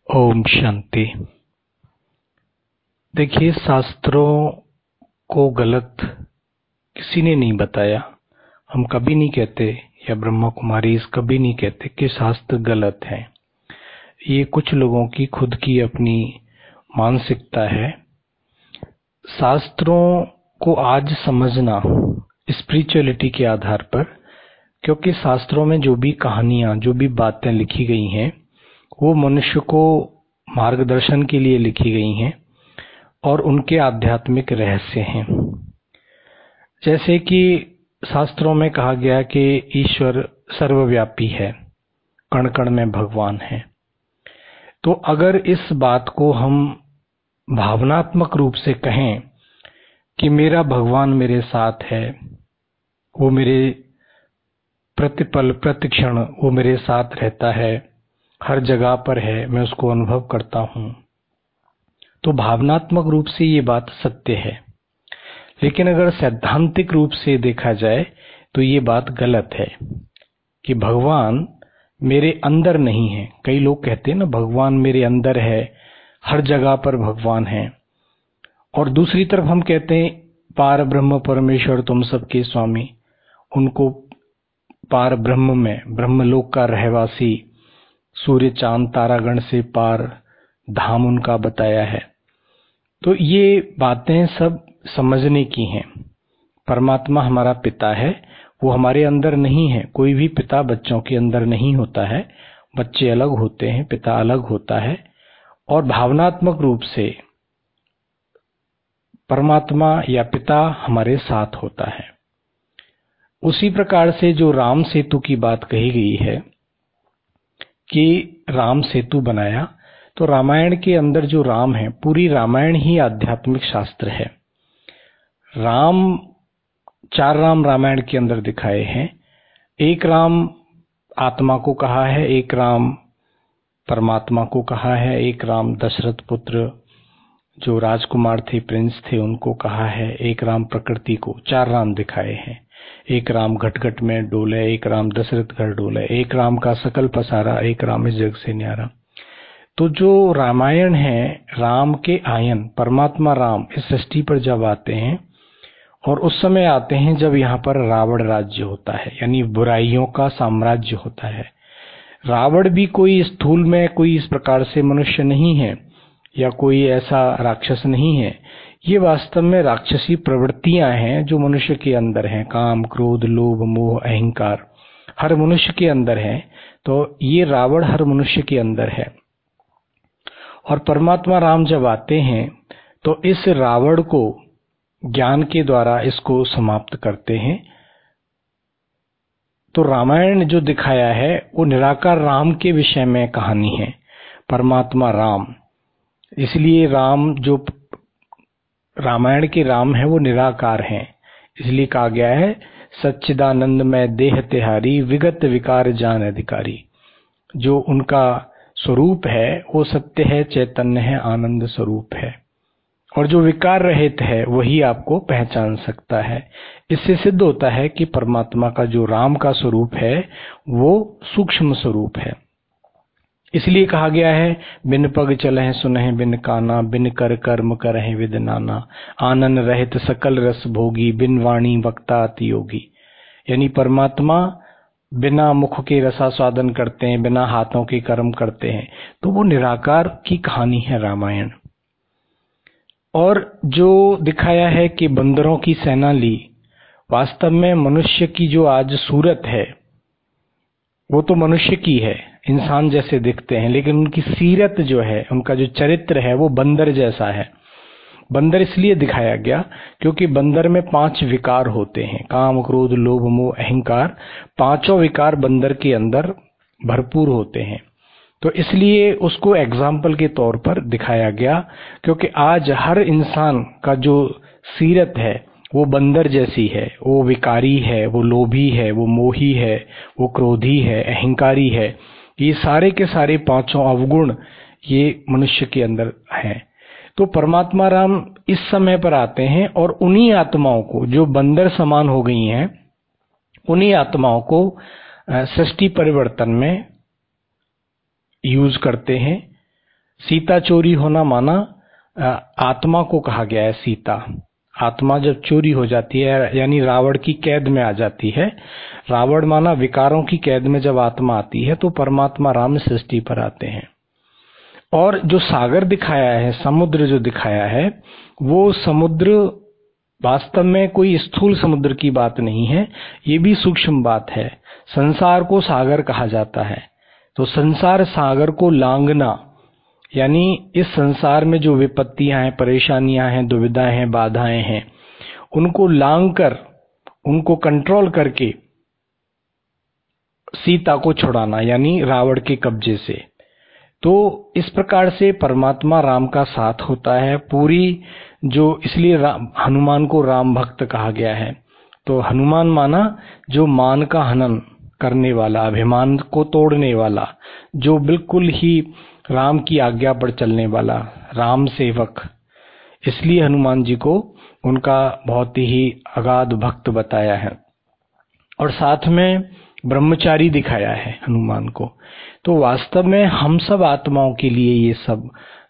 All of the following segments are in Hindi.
ओम शांति। देखिए, शास्त्रों को गलत किसी ने नहीं बताया। हम कभी नहीं कहते, या ब्रह्मा कुमारी कभी नहीं कहते कि शास्त्र गलत है। ये कुछ लोगों की खुद की अपनी मानसिकता है। शास्त्रों को आज समझना स्पिरिचुअलिटी के आधार पर, क्योंकि शास्त्रों में जो भी कहानियां, जो भी बातें लिखी गई हैं, वो मनुष्य को मार्गदर्शन के लिए लिखी गई हैं और उनके आध्यात्मिक रहस्य हैं। जैसे कि शास्त्रों में कहा गया कि ईश्वर सर्वव्यापी है, कण कण में भगवान है। तो अगर इस बात को हम भावनात्मक रूप से कहें कि मेरा भगवान मेरे साथ है, वो मेरे प्रतिपल प्रतिक्षण वो मेरे साथ रहता है, हर जगह पर है, मैं उसको अनुभव करता हूँ, तो भावनात्मक रूप से ये बात सत्य है। लेकिन अगर सैद्धांतिक रूप से देखा जाए तो ये बात गलत है कि भगवान मेरे अंदर नहीं है। कई लोग कहते हैं ना, भगवान मेरे अंदर है, हर जगह पर भगवान है। और दूसरी तरफ हम कहते हैं पार ब्रह्म परमेश्वर तुम सबके स्वामी, उनको पार ब्रह्म में, ब्रह्मलोक का रहवासी, सूर्य चांद तारागण से पार धाम उनका बताया है। तो ये बातें सब समझने की हैं। परमात्मा हमारा पिता है, वो हमारे अंदर नहीं है। कोई भी पिता बच्चों के अंदर नहीं होता है, बच्चे अलग होते हैं, पिता अलग होता है। और भावनात्मक रूप से परमात्मा या पिता हमारे साथ होता है। उसी प्रकार से जो राम सेतु की बात कही गई है कि राम सेतु बनाया, तो रामायण के अंदर जो राम है, पूरी रामायण ही आध्यात्मिक शास्त्र है। चार राम रामायण के अंदर दिखाए हैं। एक राम आत्मा को कहा है, एक राम परमात्मा को कहा है, एक राम दशरथ पुत्र जो राजकुमार थे, प्रिंस थे, उनको कहा है, एक राम प्रकृति को। चार राम दिखाए हैं। एक राम घट घट में डोले, एक राम दशरथ घर डोले, एक राम का सकल पसारा, एक राम इस जग से न्यारा। तो जो रामायण है, राम के आयन, परमात्मा राम इस सृष्टि पर जब आते हैं, और उस समय आते हैं जब यहाँ पर रावण राज्य होता है, यानी बुराइयों का साम्राज्य होता है। रावण भी कोई स्थूल में कोई इस प्रकार से मनुष्य नहीं है, या कोई ऐसा राक्षस नहीं है। ये वास्तव में राक्षसी प्रवृत्तियां हैं जो मनुष्य के अंदर हैं। काम, क्रोध, लोभ, मोह, अहंकार हर मनुष्य के अंदर है। तो ये रावण हर मनुष्य के अंदर है। और परमात्मा राम जब आते हैं तो इस रावण को ज्ञान के द्वारा इसको समाप्त करते हैं। तो रामायण जो दिखाया है वो निराकार राम के विषय में कहानी है, परमात्मा राम। इसलिए राम जो रामायण के राम है वो निराकार हैं। इसलिए कहा गया है सच्चिदानंद में देह तिहारी, विगत विकार जान अधिकारी। जो उनका स्वरूप है वो सत्य है, चैतन्य है, आनंद स्वरूप है। और जो विकार रहित है वही आपको पहचान सकता है। इससे सिद्ध होता है कि परमात्मा का जो राम का स्वरूप है वो सूक्ष्म स्वरूप है। इसलिए कहा गया है बिन पग चलहि सुनहि बिन काना, बिन कर कर्म करहि विद नाना, आनन रहित सकल रस भोगी, बिन वाणी वक्ता अति योगी। यानी परमात्मा बिना मुख के रसास्वादन करते हैं, बिना हाथों के कर्म करते हैं। तो वो निराकार की कहानी है रामायण। और जो दिखाया है कि बंदरों की सेना ली, वास्तव में मनुष्य की जो आज सूरत है वो तो मनुष्य की है, इंसान जैसे दिखते हैं, लेकिन उनकी सीरत जो है, उनका जो चरित्र है वो बंदर जैसा है। बंदर इसलिए दिखाया गया क्योंकि बंदर में 5 विकार होते हैं, काम, क्रोध, लोभ, मोह, अहंकार। पांचों विकार बंदर के अंदर भरपूर होते हैं। तो इसलिए उसको एग्जाम्पल के तौर पर दिखाया गया, क्योंकि आज हर इंसान का जो सीरत है वो बंदर जैसी है। वो विकारी है, वो लोभी है, वो मोही है, वो क्रोधी है, अहंकारी है। ये सारे के सारे पांचों अवगुण ये मनुष्य के अंदर हैं। तो परमात्मा राम इस समय पर आते हैं और उन्हीं आत्माओं को जो बंदर समान हो गई हैं, उन्हीं आत्माओं को सृष्टि परिवर्तन में यूज करते हैं। सीता चोरी होना माना आत्मा को कहा गया है। सीता आत्मा जब चोरी हो जाती है यानी रावण की कैद में आ जाती है। रावण माना विकारों की कैद में जब आत्मा आती है तो परमात्मा राम सृष्टि पर आते हैं। और जो सागर दिखाया है, समुद्र जो दिखाया है, वो समुद्र वास्तव में कोई स्थूल समुद्र की बात नहीं है, ये भी सूक्ष्म बात है। संसार को सागर कहा जाता है। तो संसार सागर को लांघना यानी इस संसार में जो विपत्तियां हैं, परेशानियां हैं, दुविधाएं हैं, बाधाएं हैं, उनको लांघकर, उनको कंट्रोल करके सीता को छुड़ाना यानी रावण के कब्जे से। तो इस प्रकार से परमात्मा राम का साथ होता है पूरी, जो इसलिए हनुमान को राम भक्त कहा गया है। तो हनुमान माना जो मान का हनन करने वाला, अभिमान को तोड़ने वाला, जो बिल्कुल ही राम की आज्ञा पर चलने वाला, राम सेवक। इसलिए हनुमान जी को उनका बहुत ही अगाध भक्त बताया है। और साथ में ब्रह्मचारी दिखाया है हनुमान को। तो वास्तव में हम सब आत्माओं के लिए ये सब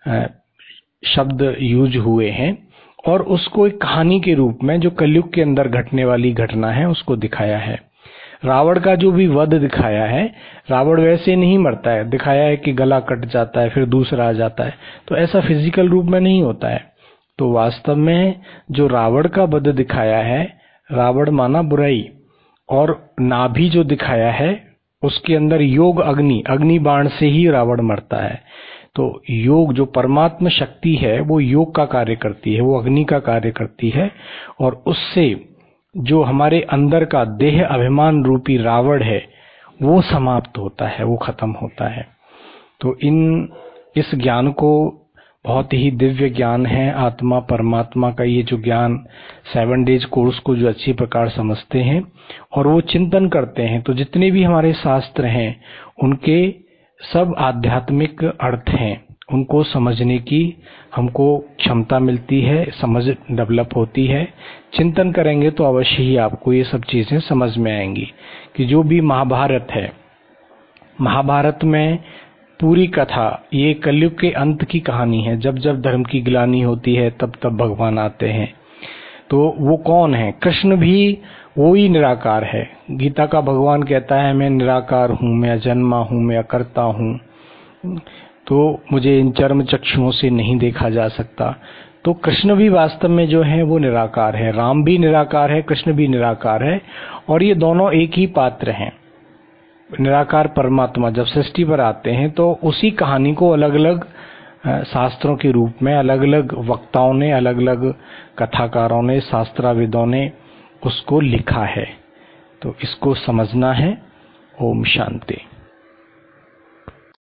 शब्द यूज हुए हैं और उसको एक कहानी के रूप में, जो कलयुग के अंदर घटने वाली घटना है, उसको दिखाया है। रावण का जो भी वध दिखाया है, रावण वैसे नहीं मरता है, दिखाया है कि गला कट जाता है फिर दूसरा आ जाता है, तो ऐसा फिजिकल रूप में नहीं होता है। तो वास्तव में जो रावण का वध दिखाया है, रावण माना बुराई, और नाभि जो दिखाया है उसके अंदर योग अग्नि, अग्नि बाण से ही रावण मरता है। तो योग जो परमात्मा शक्ति है वो योग का कार्य करती है, वो अग्नि का कार्य करती है, और उससे जो हमारे अंदर का देह अभिमान रूपी रावण है वो समाप्त होता है, वो खत्म होता है। तो इस ज्ञान को, बहुत ही दिव्य ज्ञान है आत्मा परमात्मा का, ये जो ज्ञान 7 डेज कोर्स को जो अच्छी प्रकार समझते हैं और वो चिंतन करते हैं, तो जितने भी हमारे शास्त्र हैं उनके सब आध्यात्मिक अर्थ हैं, उनको समझने की हमको क्षमता मिलती है, समझ डेवलप होती है। चिंतन करेंगे तो अवश्य ही आपको ये सब चीजें समझ में आएंगी कि जो भी महाभारत है, महाभारत में पूरी कथा ये कलयुग के अंत की कहानी है। जब जब धर्म की ग्लानि होती है तब तब भगवान आते हैं। तो वो कौन है? कृष्ण भी वो ही निराकार है। गीता का भगवान कहता है मैं निराकार हूँ, मैं अजन्मा हूँ, मैं अकर्ता हूँ, तो मुझे इन चर्म चक्षुओं से नहीं देखा जा सकता। तो कृष्ण भी वास्तव में जो है वो निराकार है, राम भी निराकार है, कृष्ण भी निराकार है, और ये दोनों एक ही पात्र हैं। निराकार परमात्मा जब सृष्टि पर आते हैं तो उसी कहानी को अलग अलग शास्त्रों के रूप में अलग अलग वक्ताओं ने, अलग अलग कथाकारों ने, शास्त्राविदों ने उसको लिखा है। तो इसको समझना है। ओम शांति।